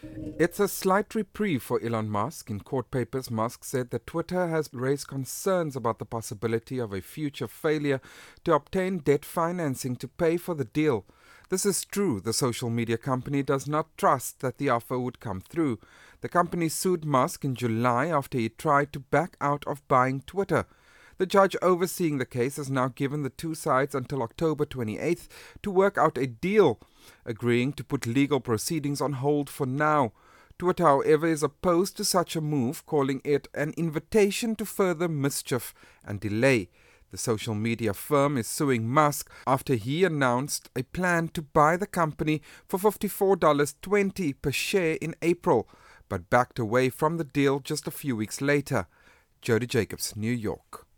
It's a slight reprieve for Elon Musk. In court papers, Musk said that Twitter has raised concerns about the possibility of a future failure to obtain debt financing to pay for the deal. This is true. The social media company does not trust that the offer would come through. The company sued Musk in July after he tried to back out of buying Twitter. The judge overseeing the case has now given the two sides until October 28th to work out a deal, agreeing to put legal proceedings on hold for now. Twitter, however, is opposed to such a move, calling it an invitation to further mischief and delay. The social media firm is suing Musk after he announced a plan to buy the company for $54.20 per share in April, but backed away from the deal just a few weeks later. Jody Jacobs, New York.